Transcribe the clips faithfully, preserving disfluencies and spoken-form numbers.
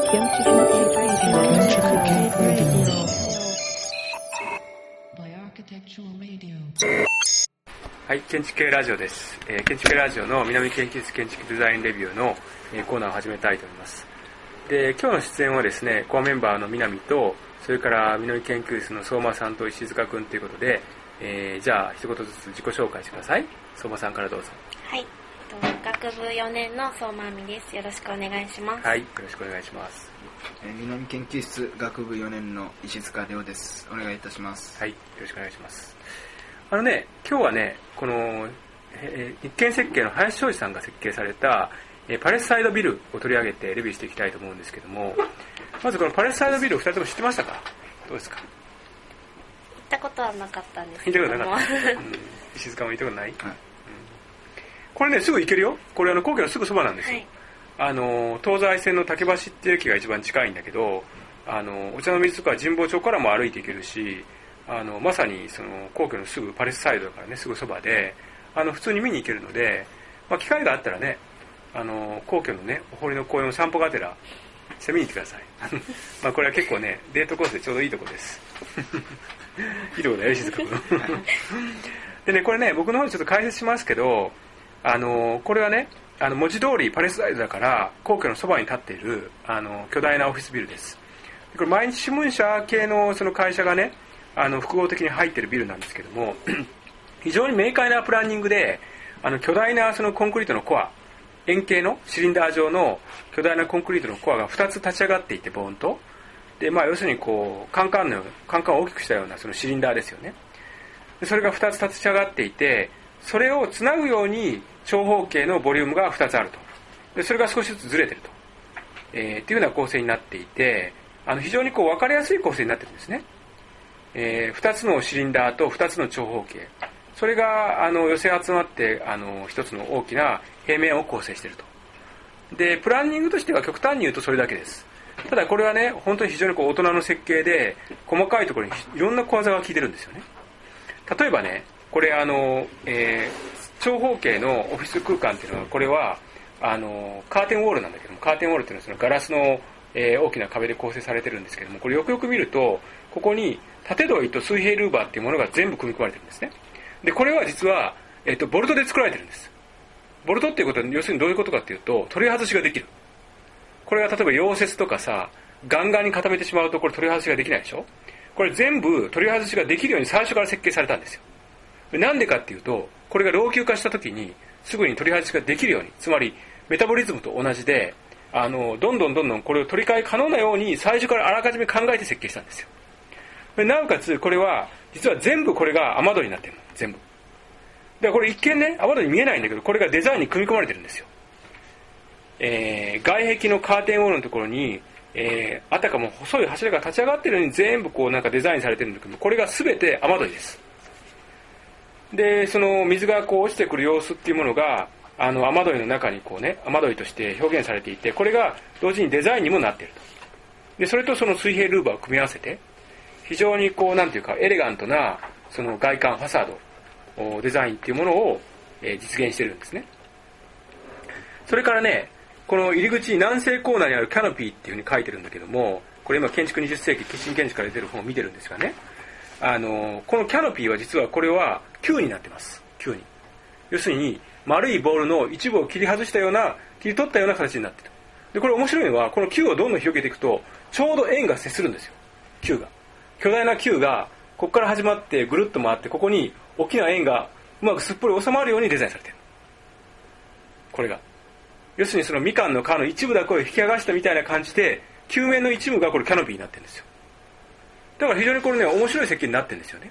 はい、建築系ラジオです、えー、建築系ラジオの南研究室建築デザインレビューの、えー、コーナーを始めたいと思います。で、今日の出演はですね、コアメンバーの南と、それから南研究室の相馬さんと石塚くんということで、えー、じゃあ一言ずつ自己紹介してください。相馬さんからどうぞ。 はい、学部よねんの相馬亜美です。よろしくお願いします。 はい、よろしくお願いします。 えー、南研究室学部よねんの石塚亮です。お願いいたします。 はい、よろしくお願いします。あのね、今日はね、この、えー、一見設計の林昌司さんが設計された、えー、パレスサイドビルを取り上げてレビューしていきたいと思うんですけども、まずこのパレスサイドビルをふたりとも知ってましたか？どうですか？ 行ったことはなかったんですけども。行ったことなかった、うん、石塚も行ったことない、はい、うん、これね、すぐ行けるよ。これあの皇居のすぐそばなんですよ、はい、あの東西線の竹橋っていう駅が一番近いんだけど、あのお茶の水とか神保町からも歩いて行けるし、あのまさにその皇居のすぐパレスサイドだからね、すぐそばであの普通に見に行けるので、まあ、機会があったらね、あの皇居のねお堀の公園を散歩がてらして見に行ってくださいまあこれは結構ねデートコースでちょうどいいとこですいいとこだよ、静か君でね、これね僕の方でちょっと解説しますけど、あのこれはね、あの文字通りパレスサイドだから皇居のそばに立っているあの巨大なオフィスビルです。これ毎日新聞社系のその会社がね、あの複合的に入っているビルなんですけども非常に明快なプランニングで、あの巨大なそのコンクリートのコア、円形のシリンダー状の巨大なコンクリートのコアがふたつ立ち上がっていて、ボーンとで、まあ、要するにこうカンカンのようなカンカンを大きくしたようなそのシリンダーですよね。でそれがふたつ立ち上がっていて、それをつなぐように長方形のボリュームがふたつあると。でそれが少しずつずれてると、えー、っていうような構成になっていて、あの非常にこう分かりやすい構成になってるんですね。えー、ふたつのシリンダーとふたつの長方形、それがあの寄せ集まってあのひとつの大きな平面を構成していると。でプランニングとしては極端に言うとそれだけです。ただこれはね、本当に非常にこう大人の設計で細かいところにいろんな小技が効いてるんですよね。例えばね、これあの、えー、長方形のオフィス空間っていうのは、これはあのカーテンウォールなんだけども、カーテンウォールっていうのはそのガラスの、えー、大きな壁で構成されてるんですけども、これよくよく見るとここに縦土井と水平ルーバーっていうものが全部組み込まれてるんですね。でこれは実は、えーと、ボルトで作られてるんです。ボルトっていうことは要するにどういうことかっていうと、取り外しができる。これは例えば溶接とかさ、ガンガンに固めてしまうとこれ取り外しができないでしょ。これ全部取り外しができるように最初から設計されたんですよ。なんでかっていうと、これが老朽化した時にすぐに取り外しができるように、つまりメタボリズムと同じで、あのどんどんどんどんこれを取り替え可能なように最初からあらかじめ考えて設計したんですよ。なおかつこれは実は全部これが雨戸になってるの、全部でこれ一見ね雨戸に見えないんだけど、これがデザインに組み込まれてるんですよ。えー、外壁のカーテンウォールのところに、えー、あたかも細い柱が立ち上がってるのに全部こうなんかデザインされてるんだけど、これが全て雨戸です。でその水がこう落ちてくる様子っていうものがあの雨どいの中にこうね、雨どいとして表現されていて、これが同時にデザインにもなっていると。でそれとその水平ルーバーを組み合わせて、非常にこうなんていうかエレガントなその外観ファサードデザインっていうものを、えー、実現しているんですね。それからね、この入り口南西コーナーにあるキャノピーっていうふうに書いてるんだけども、これ今建築にじゅっせいきキッチン建築から出てる本を見てるんですがね、あのこのキャノピーは実はこれは球になってます。球に、要するに丸いボールの一部を切り外したような、切り取ったような形になっている。でこれ面白いのは、この球をどんどん広げていくとちょうど円が接するんですよ。球が巨大な球がここから始まってぐるっと回って、ここに大きな円がうまくすっぽり収まるようにデザインされている。これが要するにそのみかんの皮の一部だけを引き剥がしたみたいな感じで、球面の一部がこれキャノピーになってるんですよ。だから非常にこれね面白い設計になってるんですよね。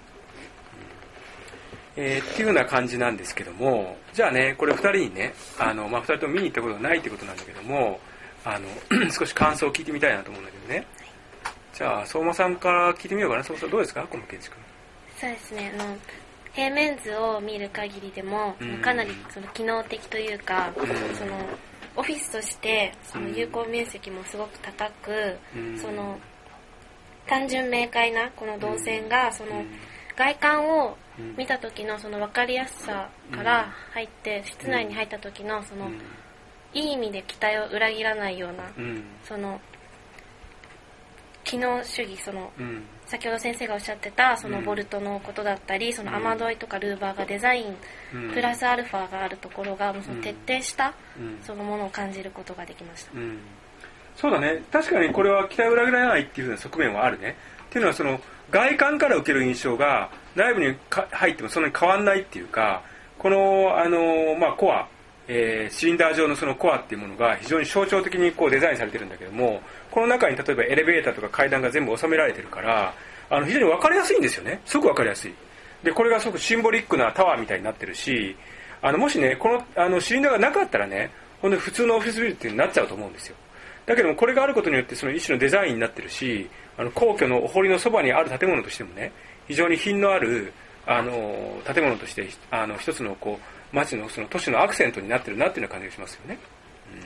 えー、っていうような感じなんですけども、じゃあね、これふたりにね、あの、まあ、ふたりとも見に行ったことがないってことなんだけども、あの少し感想を聞いてみたいなと思うんだけどね。じゃあ相馬さんから聞いてみようかな。相馬さんどうですか、この建築。 そうですね、あの平面図を見る限りでも、うん、かなりその機能的というか、うん、そのオフィスとしてその有効面積もすごく高く、うん、その単純明快なこの動線が、その外観を見た時のその分かりやすさから入って、室内に入った時のそのいい意味で期待を裏切らないような、その機能主義、その、うん、先ほど先生がおっしゃってたそのボルトのことだったり、うん、その雨どいとかルーバーがデザイン、うん、プラスアルファがあるところがもうその徹底した、うん、そのものを感じることができました、うん、 そうだね。確かにこれは期待を裏切らないっていう風な側面はあるね。っていうのはその外観から受ける印象が内部に入ってもそんなに変わんないっていうか、このあの、まあ、コア、えー、シリンダー状のそのコアっていうものが非常に象徴的にこうデザインされてるんだけども、この中に例えばエレベーターとか階段が全部収められてるから、あの非常に分かりやすいんですよね。すごく分かりやすい。でこれがすごくシンボリックなタワーみたいになってるし、あのもしねこのあのシリンダーがなかったらね、本当に普通のオフィスビルっていうになっちゃうと思うんですよ。だけどもこれがあることによってその一種のデザインになってるし、あの皇居のお堀のそばにある建物としてもね、非常に品のあるあの建物としてあの一つのこう街のその都市のアクセントになってるなっていうような感じがしますよね。うん、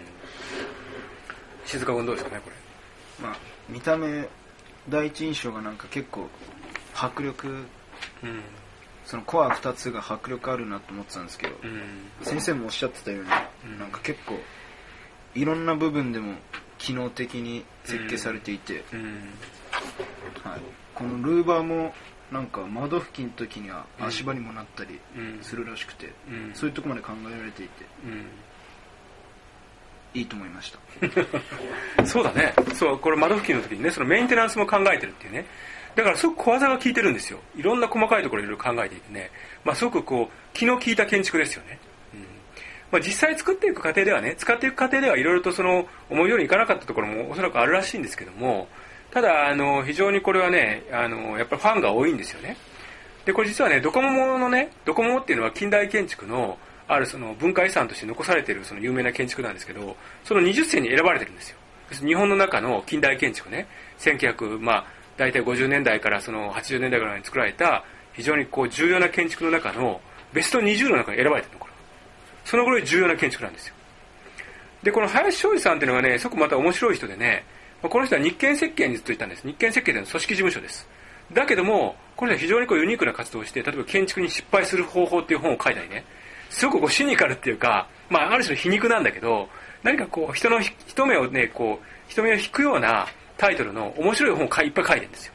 静香君どうですかねこれ。 まあ見た目第一印象がなんか結構迫力、うん、そのコアふたつが迫力あるなと思ってたんですけど、うん、先生もおっしゃってたように、うん、なんか結構いろんな部分でも機能的に設計されていて、うんうんはい、このルーバーもなんか窓付近の時には足場にもなったりするらしくて、うん、そういうところまで考えられていて、うん、いいと思いましたそうだね。そう、これ窓付近の時にね、そのメンテナンスも考えてるっていうね。だからすごく小技が効いてるんですよ。いろんな細かいところいろいろ考えていてね、まあ、すごくこう気の利いた建築ですよね。うんまあ、実際作っていく過程ではね、使っていく過程ではいろいろとその思いようにいかなかったところもおそらくあるらしいんですけども、ただあの非常にこれはね、あのやっぱりファンが多いんですよね。でこれ実はね、ドコモのね、ドコモっていうのは近代建築のあるその文化遺産として残されているその有名な建築なんですけど、そのにじゅっせいに選ばれてるんですよ。日本の中の近代建築ね、せんきゅうひゃくまあ大体ごじゅうねんだいからそのはちじゅうねんだいぐらいに作られた非常にこう重要な建築の中のベストにじゅうの中に選ばれてるの、これそのぐらい重要な建築なんですよ。でこの林昌司さんっていうのがね、すごくまた面白い人でね、この人は日建設計にずっといたんです。日建設計というのは組織事務所です。だけどもこの人は非常にこうユニークな活動をして、例えば建築に失敗する方法っていう本を書いたりね、すごくこうシニカルっていうか、まあ、ある種の皮肉なんだけど、何かこう人の人目をね、こう人目を引くようなタイトルの面白い本をいっぱい書いてるんですよ。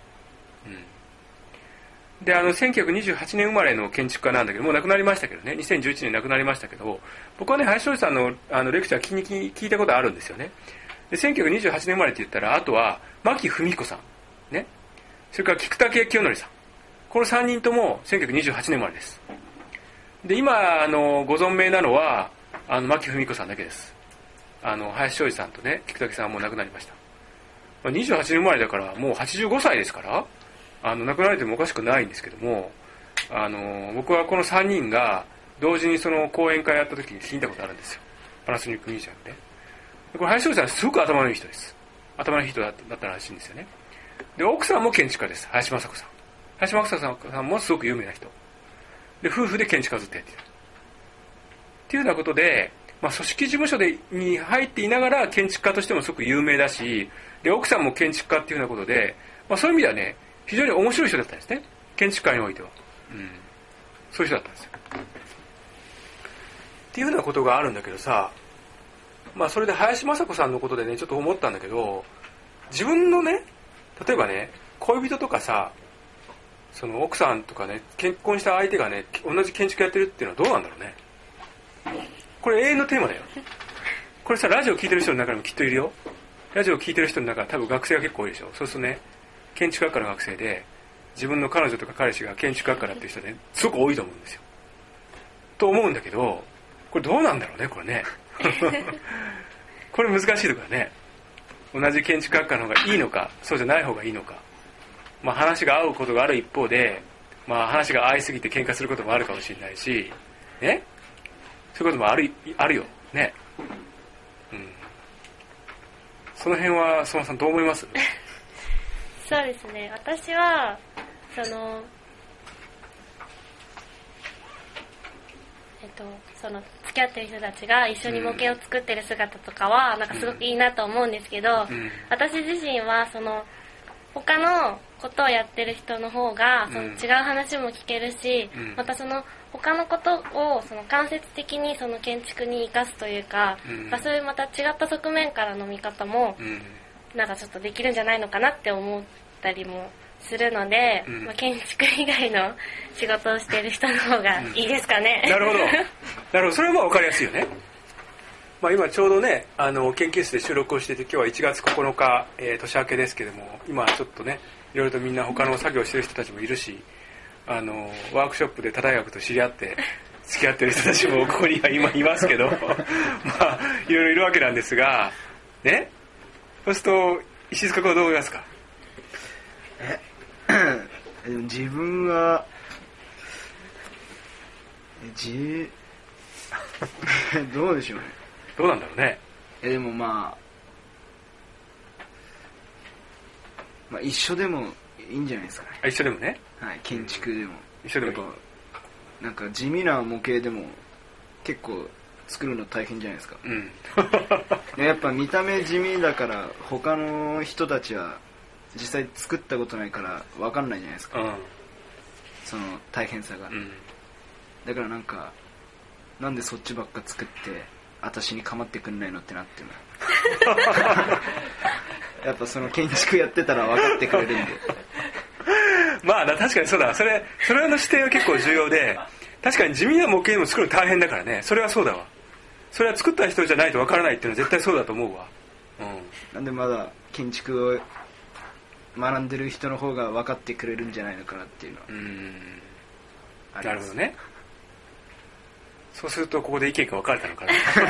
うん、であのせんきゅうひゃくにじゅうはちねん生まれの建築家なんだけど、もう亡くなりましたけどね、にせんじゅういちねん亡くなりましたけど、僕はね林昌司さんのあのレクチャー聞きに聞いたことあるんですよね。でせんきゅうひゃくにじゅうはちねん生まれって言ったら、あとは牧文彦さんね、それから菊竹清則さん、このさんにんともせんきゅうひゃくにじゅうはちねん生まれです。で今あのご存命なのはあの牧文彦さんだけです。あの林昌司さんとね菊竹さんはもう亡くなりました。にじゅうはちねん生まれだからもうはちじゅうごさいですから、あの亡くなられてもおかしくないんですけども、あの僕はこのさんにんが同時にその講演会やった時に聞いたことあるんですよ、パナソニックミュージアムで。これ林昌司さんはすごく頭のいい人です。頭のいい人だったらしいんですよね。で奥さんも建築家です。林雅子さん。林雅子さんもすごく有名な人で、夫婦で建築家ずっとやっているっていうようなことで、まあ、組織事務所でに入っていながら建築家としてもすごく有名だし、で奥さんも建築家っていうようなことで、まあ、そういう意味ではね非常に面白い人だったんですね、建築家においては。うん、そういう人だったんですよっていうようなことがあるんだけどさ、まあ、それで林雅子さんのことでねちょっと思ったんだけど、自分のね例えばね恋人とかさ、その奥さんとかね結婚した相手がね同じ建築やってるっていうのはどうなんだろうね。これ永遠のテーマだよ。これさラジオ聞いてる人の中にもきっといるよ。ラジオ聞いてる人の中多分学生が結構多いでしょ。そうするとね建築学科の学生で自分の彼女とか彼氏が建築学科だっていう人ねすごく多いと思うんですよ。と思うんだけど、これどうなんだろうねこれね。これ難しいところだね。同じ建築学科の方がいいのかそうじゃない方がいいのか、まあ、話が合うことがある一方で、まあ、話が合いすぎて喧嘩することもあるかもしれないし、ね、そういうこともある、あるよね、うん、その辺は相馬さんどう思います？ そうですね、私はそのえっとその付き合ってる人たちが一緒に模型を作ってる姿とかはなんかすごくいいなと思うんですけど、うん、私自身はその他のことをやってる人の方がその違う話も聞けるし、うん、またその他のことをその間接的にその建築に生かすというか、うん、そういうまた違った側面からの見方もなんかちょっとできるんじゃないのかなって思ったりもするので、うん、まあ、建築以外の仕事をしている人の方がいいですかね、 うん、なるほどなるほど、それはまあ分かりやすいよね。まあ、今ちょうどねあの研究室で収録をしていて、今日はいちがつここのか、えー、年明けですけども、今ちょっとねいろいろとみんな他の作業をしている人たちもいるし、あのワークショップで多大学と知り合って付き合ってる人たちもここには今いますけどまあいろいろいるわけなんですがね。そうすると石塚君はどう思いますか？ え自分はじどうでしょうね。 どうなんだろうね。 えでもまあ、まあ一緒でもいいんじゃないですかね。 あ、一緒でもね。 はい、建築でも、うん、 一緒でもいい。 なんか地味な模型でも結構作るの大変じゃないですか。うん。やっぱ見た目地味だから他の人たちは実際作ったことないから分かんないじゃないですか。うん、その大変さが。うん、だからなんかなんでそっちばっか作って私に構ってくんないのってなってるやっぱその建築やってたら分かってくれるんでまあ確かにそうだ、それそれの視点は結構重要で、確かに地味な模型でも作るの大変だからね。それはそうだわ。それは作った人じゃないと分からないっていうのは絶対そうだと思うわ。うん、 なんでまだ建築を学んでる人の方が分かってくれるんじゃないのかなっていうのは。うーん、 なるほどね。そうするとここで意見が分かれたのかな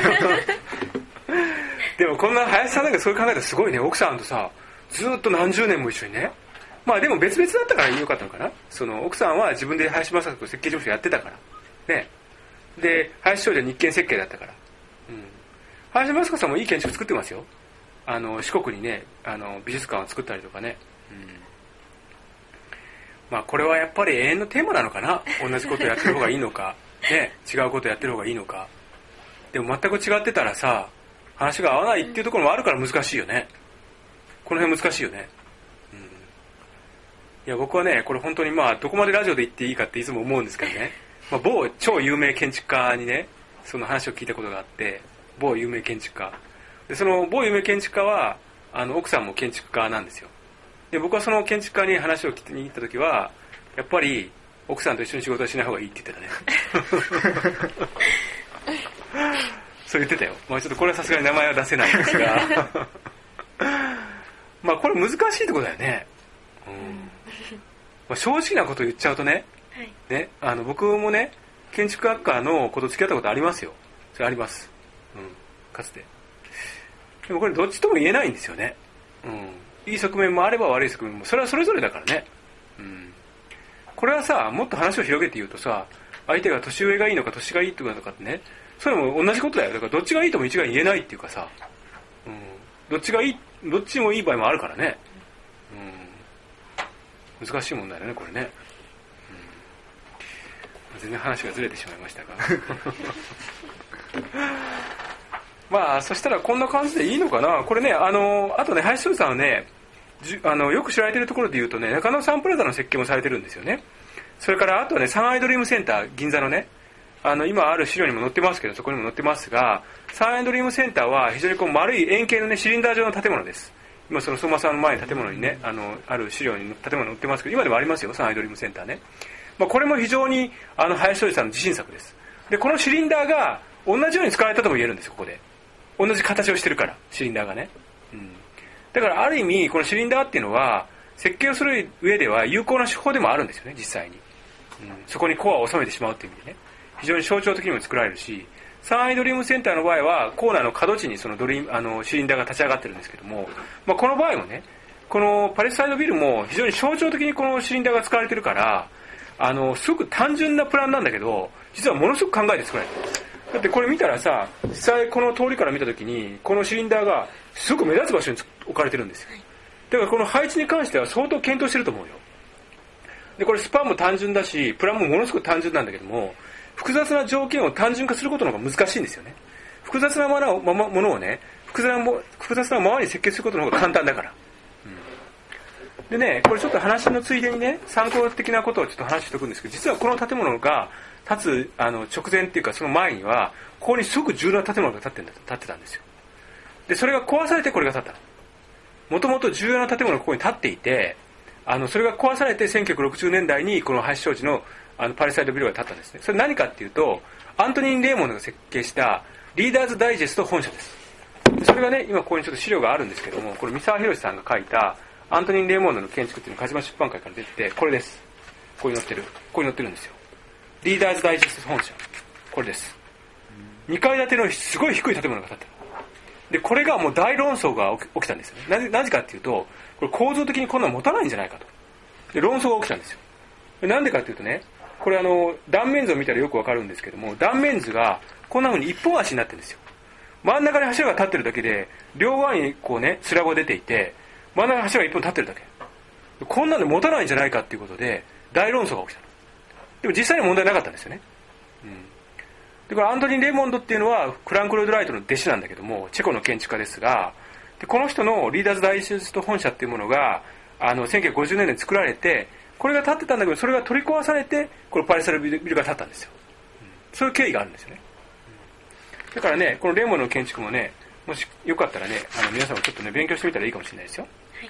でもこんな林さんなんかそういう考えたらすごいね。奥さんとさずっと何十年も一緒にね。まあでも別々だったから良かったのかな。その奥さんは自分で林正人と設計事務所やってたからね。で林少女は日建設計だったから、うん、林正人さんもいい建築作ってますよ。あの四国にねあの美術館を作ったりとかね、うん、まあこれはやっぱり永遠のテーマなのかな。同じことをやってる方がいいのかね、違うことをやってる方がいいのか。でも全く違ってたらさ話が合わないっていうところもあるから難しいよね。この辺難しいよね。うん、いや僕はねこれ本当にまあどこまでラジオで言っていいかっていつも思うんですけどね、まあ、某超有名建築家にねその話を聞いたことがあって、某有名建築家で、その某有名建築家はあの奥さんも建築家なんですよ。で僕はその建築家に話を聞きに行った時はやっぱり奥さんと一緒に仕事はしない方がいいって言ってたねそう言ってたよ。まあ、ちょっとこれはさすがに名前は出せないんですがまあこれ難しいってことだよね、うんまあ、正直なこと言っちゃうとね、はい、ねあの僕もね建築学科のこと付き合ったことありますよ。それあります、うん、かつて。でもこれどっちとも言えないんですよね、うん、いい側面もあれば悪い側面もそれはそれぞれだからね、うん、これはさもっと話を広げて言うとさ相手が年上がいいのか年がいいとかってね、それも同じことだよ。だからどっちがいいとも一概に言えないっていうかさ、うん、どっちがいいどっちもいい場合もあるからね、うん、難しい問題だねこれね、うん、全然話がずれてしまいましたがまあそしたらこんな感じでいいのかな。これねあのあとね林翔さんはねあのよく知られているところで言うとね中野サンプラザの設計もされてるんですよね。それからあとはねサンアイドリームセンター銀座のねあの今ある資料にも載ってますけどそこにも載ってますが、サンアイドリームセンターは非常にこう丸い円形のねシリンダー状の建物です。今その相馬さんの前の建物にね あのある資料に建物載ってますけど今でもありますよサンアイドリームセンターね、まあ、これも非常にあの林翔さんの自信作です。でこのシリンダーが同じように使われたとも言えるんですよ。ここで同じ形をしてるからシリンダーがね、うん、だからある意味このシリンダーっていうのは設計をする上では有効な手法でもあるんですよね実際に、うん、そこにコアを収めてしまうっていう意味でね非常に象徴的にも作られるし、サンアイドリームセンターの場合はコーナーの角地にそのドリームあのシリンダーが立ち上がってるんですけども、まあ、この場合もねこのパレスサイドビルも非常に象徴的にこのシリンダーが使われてるからあのすごく単純なプランなんだけど実はものすごく考えて作られてる。だってこれ見たらさ実際この通りから見た時にこのシリンダーがすごく目立つ場所に置かれてるんですよ。だからこの配置に関しては相当検討してると思うよ。でこれスパンも単純だしプランもものすごく単純なんだけども複雑な条件を単純化することの方が難しいんですよね。複雑なものを、ま、ものをね複雑なも複雑なままに設計することの方が簡単だから、うん、でねこれちょっと話のついでにね参考的なことをちょっと話しておくんですけど、実はこの建物が建つあの直前っていうかその前にはここにすごく重要な建物が建ってんだ建ってたんですよ。でそれが壊されてこれが建ったの。 もともと重要な建物がここに建っていて、あのそれが壊されてせんきゅうひゃくろくじゅうねんだいにこの廃止招致のあのパレスサイドビルが建ったんですね。それ何かっていうと、アントニー・レーモンドが設計したリーダーズダイジェスト本社です。それがね、今ここにちょっと資料があるんですけども、これ三沢博さんが書いたアントニー・レーモンドの建築っていうのが鹿島出版会から出てて、これです。ここに載ってる。ここに載ってるんですよ。リーダーズダイジェスト本社。これです。にかい建てのすごい低い建物が建ってる。で、これがもう大論争が起きたんですよね。なぜ、なぜかっていうと、これ構造的にこんなの持たないんじゃないかと。で、論争が起きたんですよ。なんでかっていうとね、これあの、断面図を見たらよくわかるんですけども、断面図がこんな風に一本足になってるんですよ。真ん中に柱が立ってるだけで、両側にこうね、スラブが出ていて、真ん中に柱が一本立ってるだけ。こんなの持たないんじゃないかっていうことで、大論争が起きた。でも実際には問題なかったんですよね。うん。で、これアントニー・レーモンドっていうのは、クランク・ロイド・ライトの弟子なんだけども、チェコの建築家ですが、でこの人のリーダーズ・ダイジェスト本社っていうものが、あの、せんきゅうひゃくごじゅうねんだいに作られて、これが建ってたんだけど、それが取り壊されて、このパレスサイドビルが建ったんですよ。うん、そういう経緯があるんですよね。だからね、このレーモンドの建築もね、もしよかったらね、あの皆さんもちょっとね、勉強してみたらいいかもしれないですよ。はい。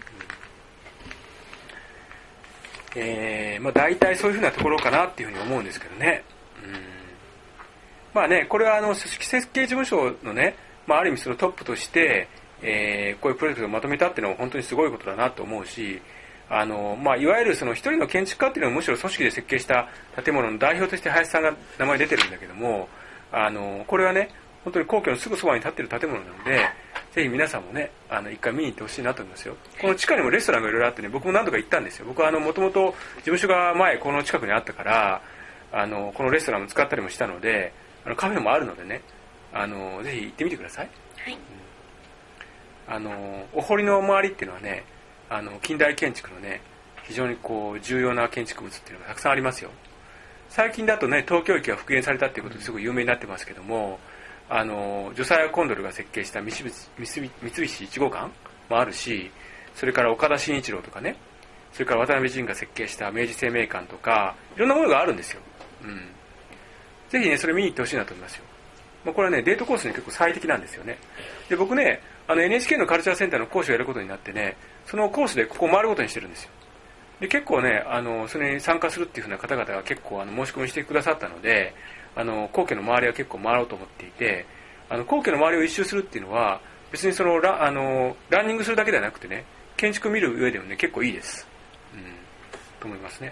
えー、まあ大体そういうふうなところかなっていうふうに思うんですけどね。うん、まあね、これはあの組織設計事務所のね、まあある意味そのトップとして、えー、こういうプロジェクトをまとめたっていうのは本当にすごいことだなと思うし、あのまあ、いわゆるその一人の建築家っていうのはむしろ組織で設計した建物の代表として林さんが名前出てるんだけども、あのこれはね本当に皇居のすぐそばに建っている建物なので、ぜひ皆さんもねあの一回見に行ってほしいなと思いますよ。この地下にもレストランがいろいろあってね、僕も何度か行ったんですよ。僕はもともと事務所が前この近くにあったから、あのこのレストランも使ったりもしたので、あのカフェもあるのでね、あのぜひ行ってみてください。はい、うん、あのお堀の周りっていうのはね、あの近代建築のね非常にこう重要な建築物っていうのがたくさんありますよ。最近だとね東京駅が復元されたっていうことですごい有名になってますけども、あのジョサイア・コンドルが設計した三菱、三菱いち号館もあるし、それから岡田真一郎とかね、それから渡辺仁が設計した明治生命館とかいろんなものがあるんですよ。うん、ぜひねそれ見に行ってほしいなと思いますよ。まあ、これはねデートコースに結構最適なんですよね。で僕ねあの エヌエイチケー のカルチャーセンターの講師をやることになってね、そのコースでここを回ることにしてるんですよ。で結構ねあのそれに参加するっていうふうな方々が結構あの申し込みしてくださったので、あの皇居の周りは結構回ろうと思っていて、あの皇居の周りを一周するっていうのは別にその ラ, あのランニングするだけではなくてね、建築見る上でもね結構いいです、うん、と思いますね。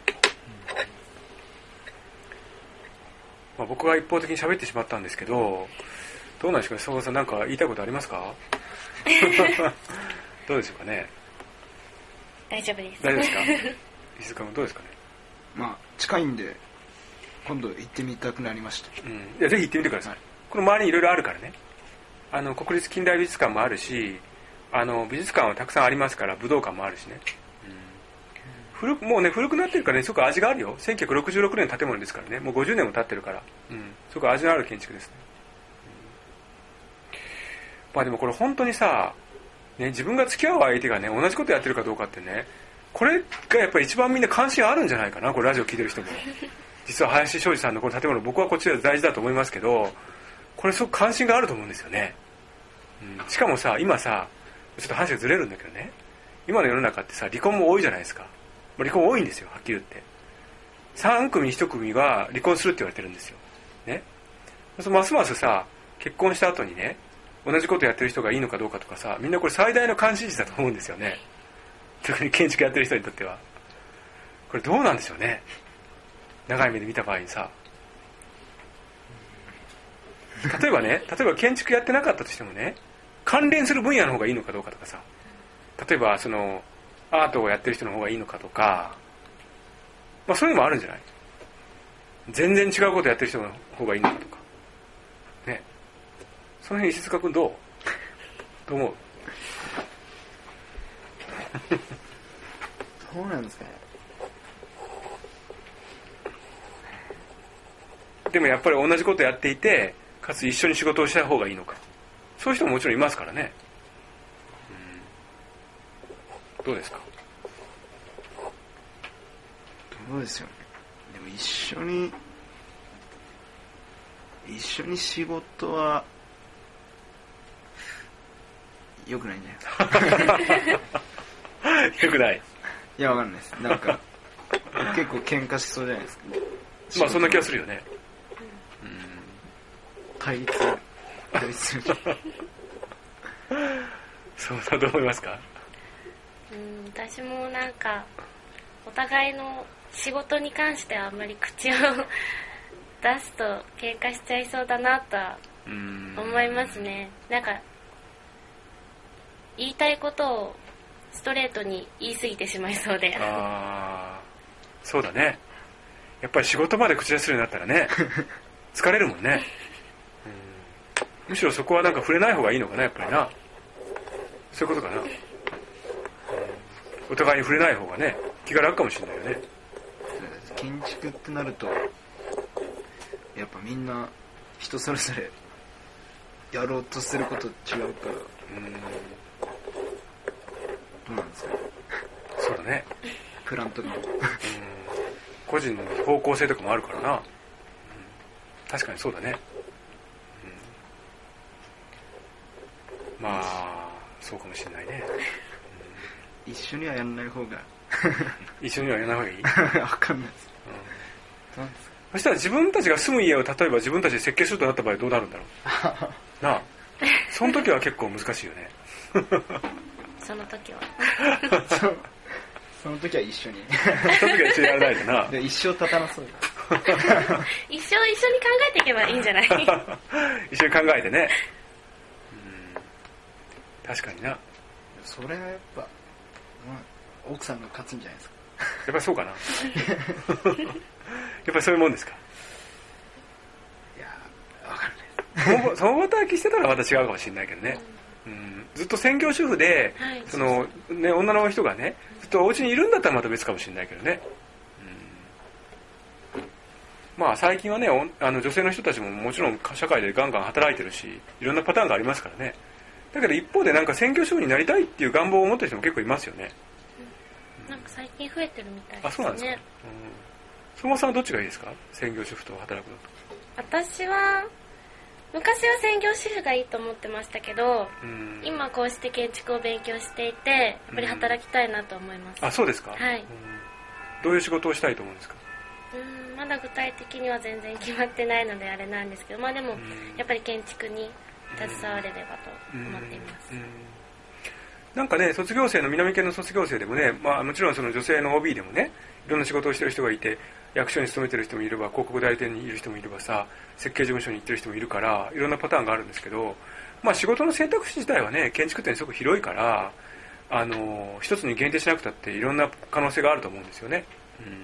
まあ、僕が一方的に喋ってしまったんですけど、どうなんでしょうか、澤田さん、なんか言いたいことありますか？どうでしょうかね。 大丈夫です。 大丈夫ですか？石塚君どうですかね。 まあ近いんで今度行ってみたくなりました。 うん、いやぜひ行ってみてください。この周りにいろいろあるからね。あの国立近代美術館もあるし、あの美術館はたくさんありますから、武道館もあるしね。うん、古くもうね古くなってるからね、すごく味があるよ。せんきゅうひゃくろくじゅうろくねんの建物ですからね、もうごじゅうねんも経ってるから、うん、すごく味のある建築ですね。うん、まあでもこれ本当にさ。ね、自分が付き合う相手がね同じことやってるかどうかってね、これがやっぱり一番みんな関心あるんじゃないかな。これラジオ聞いてる人も実は林庄司さんのこの建物、僕はこっちで大事だと思いますけど、これすごく関心があると思うんですよね。うん、しかもさ今さちょっと話がずれるんだけどね、今の世の中ってさ離婚も多いじゃないですか。離婚多いんですよ、はっきり言って。さん組にいち組が離婚するって言われてるんですよ、ね、ますますさ結婚した後にね同じことやってる人がいいのかどうかとかさ、みんなこれ最大の関心事だと思うんですよね。特に建築やってる人にとってはこれどうなんでしょうね、長い目で見た場合にさ。例えばね、例えば建築やってなかったとしてもね、関連する分野の方がいいのかどうかとかさ、例えばそのアートをやってる人の方がいいのかとか、まあそういうのもあるんじゃない。全然違うことやってる人の方がいいのかとかね。その辺石塚君どうどう思う？ どうなんですかね。 でもやっぱり同じことやっていて、かつ一緒に仕事をした方がいいのか、そういう人ももちろんいますからね。うん、どうですか？ どうですよね。でも一緒に一緒に仕事は良くないんじゃないですか。 良くない。 いや、わかんないです。なんか結構喧嘩しそうじゃないですか。 まあそんな気がするよね。 うん、対立対立する。 そうだと思いますか。 うん、私もなんかお互いの仕事に関してはあんまり口を出すと喧嘩しちゃいそうだなとは思いますね。なんか言いたいことをストレートに言い過ぎてしまいそうで。 ああ、そうだね。やっぱり仕事まで口出するようになったらね、疲れるもんね。うん、むしろそこはなんか触れない方がいいのかな、やっぱりな。そういうことかな。うん、お互いに触れない方がね、気が楽かもしれないよね。 建築ってなるとやっぱみんな人それぞれやろうとすること違うから、うん、どうなんですか。 そうだね。 プラントが、うん、 個人の方向性とかもあるからな、うん、確かにそうだね、うん、まあそうかもしれないね、 うん、一緒にはやらない方が一緒にはやらない方がいい。 わかんないです、 うん、そしたら自分たちが住む家を例えば自分たちで設計するとなった場合どうなるんだろうなあ。その時は結構難しいよね。 その時はそ, その時は一緒にその時は一緒にやらないとな。 で一生立たなそう一生一緒に考えていけばいいんじゃない。 一緒に考えてね、うん、確かにな。 それはやっぱ、まあ、奥さんが勝つんじゃないですか。 やっぱりそうかな。やっぱりそういうもんですか。 いや分かんないです。 共働きしてたらまた違うかもしれないけどね、うん、ずっと専業主婦で、はい、そのね、女の人がねずっとお家にいるんだったらまた別かもしれないけどね、うん、まあ最近はねあの女性の人たちももちろん社会でガンガン働いてるしいろんなパターンがありますからね。だけど一方でなんか専業主婦になりたいっていう願望を持ってる人も結構いますよね、 うん、なんか最近増えてるみたいですね。 あ、そうなんですか、うん、相馬さんはどっちがいいですか、専業主婦と働くのと。 私は昔は専業主婦がいいと思ってましたけど、うん、今こうして建築を勉強していてやっぱり働きたいなと思います、 うん、あ、そうですか、 はい、うん、 どういう仕事をしたいと思うんですか。 うん、まだ具体的には全然決まってないのであれなんですけど、まあでも、うん、やっぱり建築に携われればと思っています、うんうん、 なんかね卒業生の南県の卒業生でもね、まあ、もちろんその女性の オービー でもねいろんな仕事をしてる人がいて役所に勤めてる人もいれば広告代理店にいる人もいればさ設計事務所に行ってる人もいるからいろんなパターンがあるんですけど、まあ、仕事の選択肢自体はね建築ってすごく広いからあの一つに限定しなくたっていろんな可能性があると思うんですよね、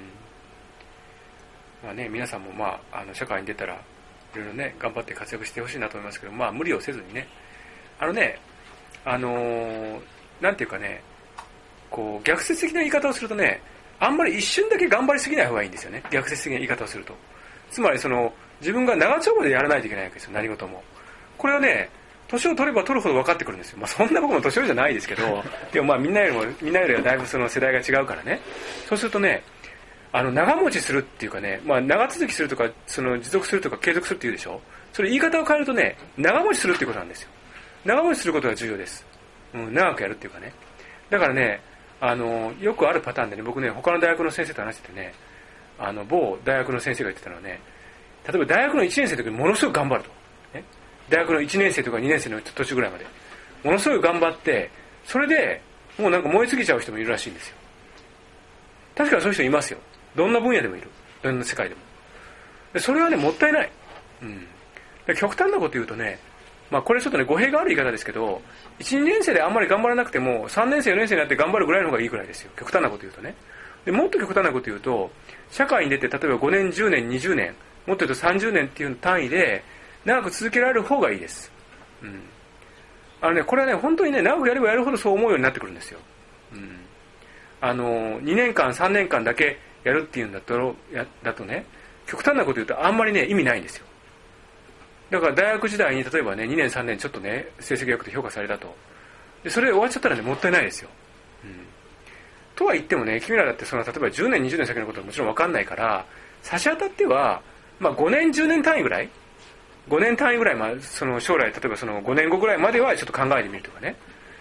うん、まあね皆さんも、まあ、あの社会に出たらいろいろね頑張って活躍してほしいなと思いますけど、まあ無理をせずにねあのねあのー、なんていうかねこう逆説的な言い方をするとねあんまり一瞬だけ頑張りすぎない方がいいんですよね。逆説的な言い方をするとつまりその自分が長丁場でやらないといけないわけですよ。何事もこれはね年を取れば取るほど分かってくるんですよ。まあそんな僕も年寄りじゃないですけどでもまあみんなよりもみんなよりはだいぶその世代が違うからね。そうするとねあの長持ちするっていうかね、まあ、長続きするとかその持続するとか継続するっていうでしょ。それ言い方を変えるとね長持ちするっていうことなんですよ。長持ちすることが重要です、うん、長くやるっていうかね。だからねあのよくあるパターンでね僕ね他の大学の先生と話しててねあの某大学の先生が言ってたのはね例えば大学のいちねん生の時にものすごく頑張ると、ね、大学のいちねん生とかにねん生の途中ぐらいまでものすごい頑張ってそれでもうなんか燃え尽きちゃう人もいるらしいんですよ。確かにそういう人いますよ。どんな分野でもいる。どんな世界でも。でそれはねもったいない、うん、で極端なこと言うとねまあこれちょっとね語弊がある言い方ですけどいち、にねん生であんまり頑張らなくてもさんねん生よねん生になって頑張るぐらいの方がいいぐらいですよ。極端なこと言うとね。でもっと極端なこと言うと社会に出て例えばごねんじゅうねんにじゅうねんもっと言うとさんじゅうねんっていう単位で長く続けられる方がいいです、うん、あのねこれはね本当にね長くやればやるほどそう思うようになってくるんですよ、うん、あのにねんかんさんねんかんだけやるっていうんだとやだとね極端なこと言うとあんまりね意味ないんですよ。だから大学時代に例えばねにねんさんねんちょっとね成績が良くて評価されたとでそれで終わっちゃったらねもったいないですよ、うん、とは言ってもね君らだってその例えばじゅうねんにじゅうねん先のことはもちろん分かんないから差し当たっては、まあ、ごねんじゅうねん単位ぐらいごねん単位ぐらい、まあ、その将来例えばそのごねんごぐらいまではちょっと考えてみるとかね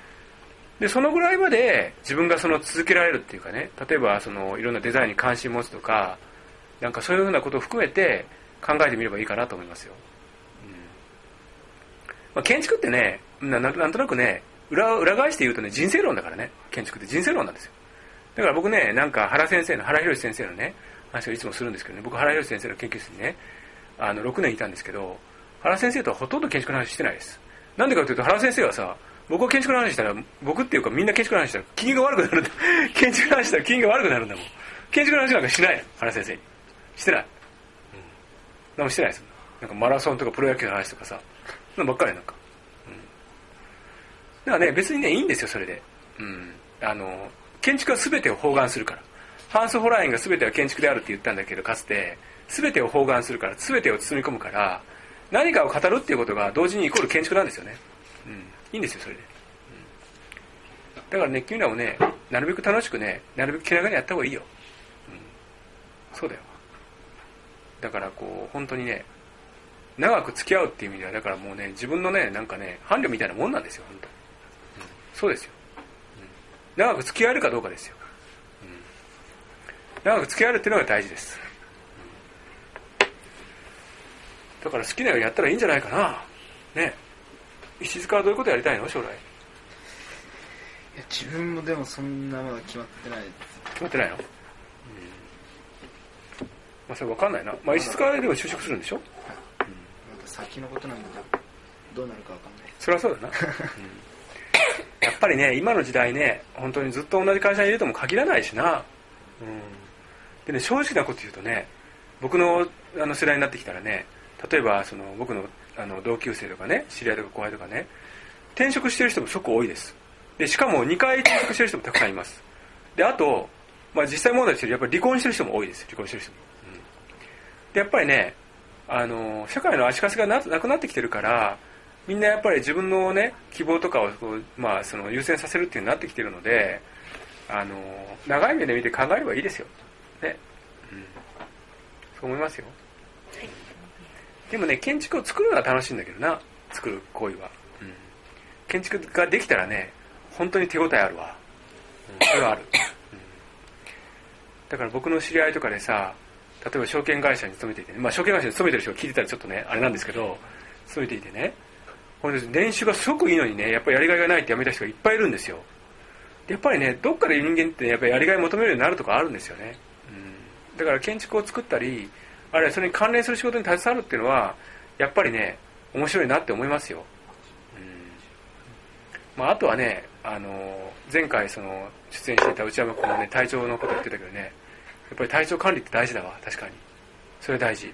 でそのぐらいまで自分がその続けられるっていうかね、例えばそのいろんなデザインに関心を持つとか、なんかそういうふうなことを含めて考えてみればいいかなと思いますよ。うんまあ、建築ってね な, なんとなくね 裏, 裏返して言うとね、人生論だからね。建築って人生論なんですよ。だから僕ね、なんか原先生の原宏先生のね話をいつもするんですけどね、僕原宏先生の研究室にねあのろくねんいたんですけど、原先生とはほとんど建築の話してないです。なんでかというと、原先生はさ、僕が建築の話したら、僕っていうかみんな建築の話したら機嫌が悪くなるんだ。建築の話したら機嫌が悪くなるんだもん。建築の話なんかしないの、原先生に。してない。うん。何もしてないです。なんかマラソンとかプロ野球の話とかさ、そんなばっかりなんか。うん。だからね、別にね、いいんですよ、それで。うん。あの、建築は全てを包含するから。ハンス・ホラインが全ては建築であるって言ったんだけど、かつて、全てを包含するから、全てを包み込むから、何かを語るっていうことが同時にイコール建築なんですよね。うん。いいんですよ、それで。うん、だからね、君らもね、なるべく楽しくね、なるべく気長にやった方がいいよ。うん。そうだよ。だからこう、本当にね、長く付き合うっていう意味では、だからもうね、自分のね、なんかね、伴侶みたいなもんなんですよ、本当。うん、そうですよ、うん。長く付き合えるかどうかですよ。うん、長く付き合えるっていうのが大事です。だから好きなようにやったらいいんじゃないかな。ね。石塚はどういうことやりたいの、将来。いや、 自分もでもそんなまだ決まってないです。 決まってないの？うん。まあそれ分かんないな。まあ石塚でも就職するんでしょ？はい。 うん。また先のことなんでどうなるか分かんない。 そりゃそうだな。うん。やっぱりね、今の時代ね、本当にずっと同じ会社にいるとも限らないしな。うん。でね、正直なこと言うとね、僕のあの世代になってきたらね。例えばその僕 の, あの同級生とかね、知り合いとか後輩とかね、転職してる人もすごく多いです。でしかもにかい転職してる人もたくさんいます。であと、まあ、実際問題としてやっぱり離婚してる人も多いです。離婚してる人も、うん、でやっぱりね、あの社会の足かせが な, なくなってきてるから、みんなやっぱり自分のね希望とかをこう、まあ、その優先させるっていうようになってきてるので、あの長い目で見て考えればいいですよ、ね、うん、そう思いますよ。でもね、建築を作るのは楽しいんだけどな、作る行為は、うん、建築ができたらね、本当に手応えあるわ、うん、それはある、うん、だから僕の知り合いとかでさ、例えば証券会社に勤めていて、ね、まあ証券会社に勤めてる人が聞いてたらちょっとねあれなんですけど、勤めていてね、これ年収がすごくいいのにね、やっぱりやりがいがないって辞めた人がいっぱいいるんですよ。やっぱりね、どっかで人間ってやっぱりやりがい求めるようになるとかあるんですよね、うん、だから建築を作ったり、あるいはそれに関連する仕事に携わるっていうのはやっぱりね面白いなって思いますよ、うん、まあ、あとはね、あの前回その出演していた内山君もね体調のこと言ってたけどね、やっぱり体調管理って大事だわ。確かにそれ大事、うん、も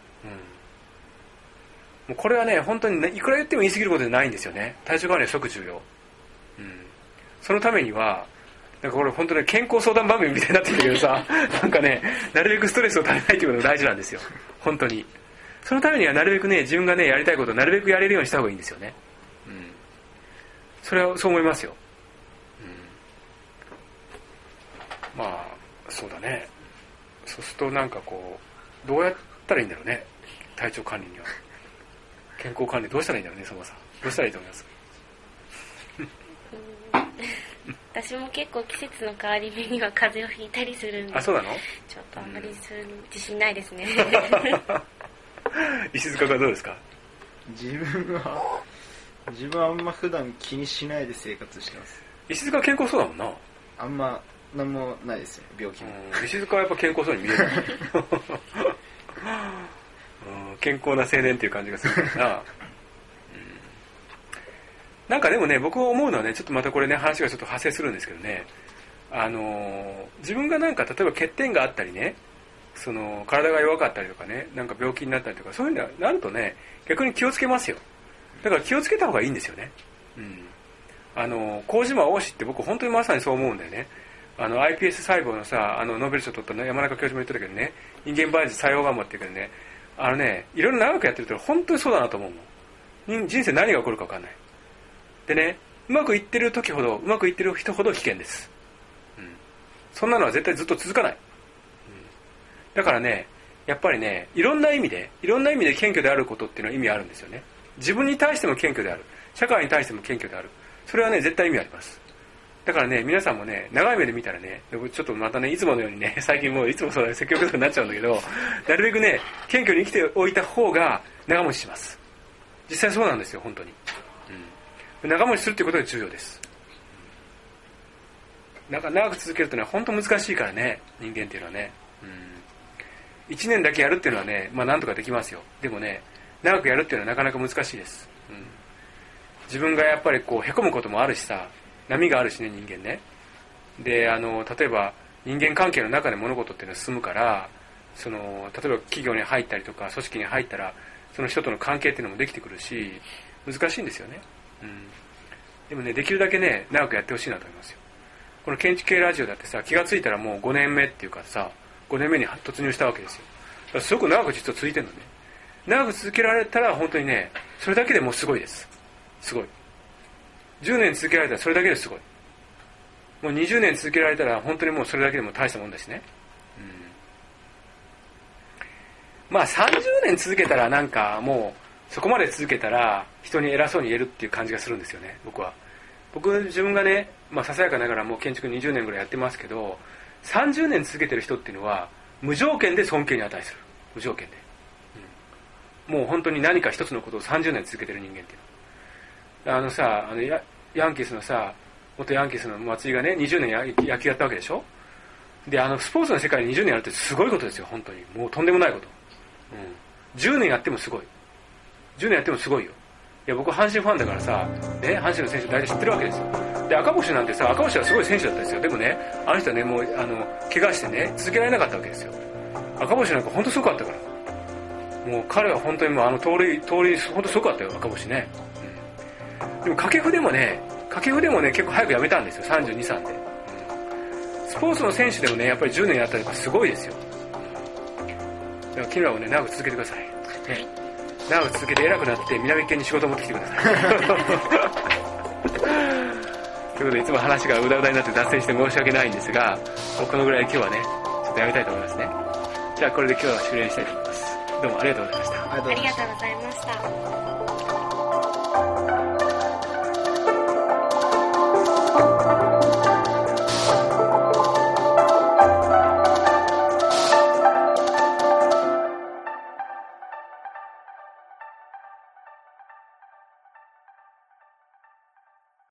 うこれはね本当に、ね、いくら言っても言い過ぎることじゃないんですよね。体調管理は即重要、うん、そのためにはなんかこれ本当に健康相談番組みたいになってきたけどさ、なんかね、なるべくストレスをためないということが大事なんですよ。本当に。そのためにはなるべくね、自分がね、やりたいことをなるべくやれるようにした方がいいんですよね。うん。それはそう思いますよ。うん。まあ、そうだね。そうするとなんかこう、どうやったらいいんだろうね。体調管理には。健康管理どうしたらいいんだろうね、そのさ。どうしたらいいと思います？ 私も結構季節の変わり目には風邪をひいたりするんで。 あ、そうなの？ ちょっとあんまりする自信ないですね。 石塚がどうですか？ 自分は自分はあんま普段気にしないで生活してます。 石塚は健康そうだもんな。あんま何もないですよ、病気も。 石塚はやっぱ健康そうに見える。うん、健康な青年っていう感じがするからな。なんかでもね、僕思うのはね、ちょっとまたこれね、話がちょっと派生するんですけどね、あのー、自分がなんか例えば欠点があったりね、その体が弱かったりとかね、なんか病気になったりとか、そういうのになるとね、逆に気をつけますよ。だから気をつけた方がいいんですよね。うん。あのー、麹島大志って僕本当にまさにそう思うんだよね。あの アイピーエス 細胞のさ、あのノーベル賞取った、ね、山中教授も言ってたけどね、人間培養作用ガンマって言うけどね、あのね、いろいろ長くやってると本当にそうだなと思うもん。人生何が起こるか分かんない。でね、うまくいってる時ほど、うまくいってる人ほど危険です。うん。そんなのは絶対ずっと続かない。うん。だからね、やっぱりね、いろんな意味で、いろんな意味で謙虚であることっていうのは意味あるんですよね。自分に対しても謙虚である。社会に対しても謙虚である。それはね、絶対意味あります。 だからね、皆さんもね、長い目で見たらね、ちょっとまたね、いつものようにね、最近もういつもそうだ積極的になっちゃうんだけど、なるべくね、謙虚に生きておいた方が長持ちします。実際そうなんですよ、本当に。うん、長持ちするっていうことが重要です。なんか長く続けるというのは本当難しいからね、人間っていうのはね。うん、いちねんだけやるっていうのはね、まあなんとかできますよ。でもね、長くやるっていうのはなかなか難しいです。うん、自分がやっぱりこう、へこむこともあるしさ、波があるしね、人間ね。で、あの、例えば人間関係の中で物事っていうのは進むから、その、例えば企業に入ったりとか、組織に入ったら、その人との関係っていうのもできてくるし、難しいんですよね。うん、でもね、できるだけね、長くやってほしいなと思いますよ。この建築系ラジオだってさ、気がついたらもうごねんめっていうかさ、ごねんめに突入したわけですよ。だからすごく長く実は続いてるのね。長く続けられたら本当にね、それだけでもうすごいです。すごい。じゅうねん続けられたらそれだけですごい。もうにじゅうねん続けられたら本当にもうそれだけでも大したもんだしね。うん、まあさんじゅうねん続けたらなんかもうそこまで続けたら人に偉そうに言えるっていう感じがするんですよね、僕は。僕自分がね、まあささやかながらもう建築にじゅうねんぐらいやってますけど、さんじゅうねん続けてる人っていうのは無条件で尊敬に値する。無条件で。うん、もう本当に何か一つのことをさんじゅうねん続けてる人間っていうの。あのさ、あの ヤ, ヤンキースのさ、元ヤンキースの松井がね、にじゅうねんや野球やったわけでしょ。で、あのスポーツの世界ににじゅうねんやるってすごいことですよ、本当に。もうとんでもないこと。うん、じゅうねんやってもすごい。じゅうねんやってもすごいよ。いや、僕阪神ファンだからさ、ね、阪神の選手大体知ってるわけですよ。で、赤星なんてさ、赤星はすごい選手だったんですよ。でもね、あの人はね、もう、あの、怪我してね、続けられなかったわけですよ。赤星なんか本当すごかったから。もう彼は本当にもうあの盗塁、盗塁、本当すごかったよ、赤星ね。うん、でも掛布でもね、掛布でもね、結構早く辞めたんですよ、さんじゅうに、さんで。うん、スポーツの選手でもね、やっぱりじゅうねんやったりとかすごいですよ。だから君らもね、長く続けてください。ね、長く続けて偉くなって南県に仕事を持ってきてください。ということで、いつも話がうだうだになって脱線して申し訳ないんですが、このぐらい今日はね、ちょっとやめたいと思いますね。じゃあこれで今日は終了したいと思います。どうもありがとうございました。 ありがとうございました。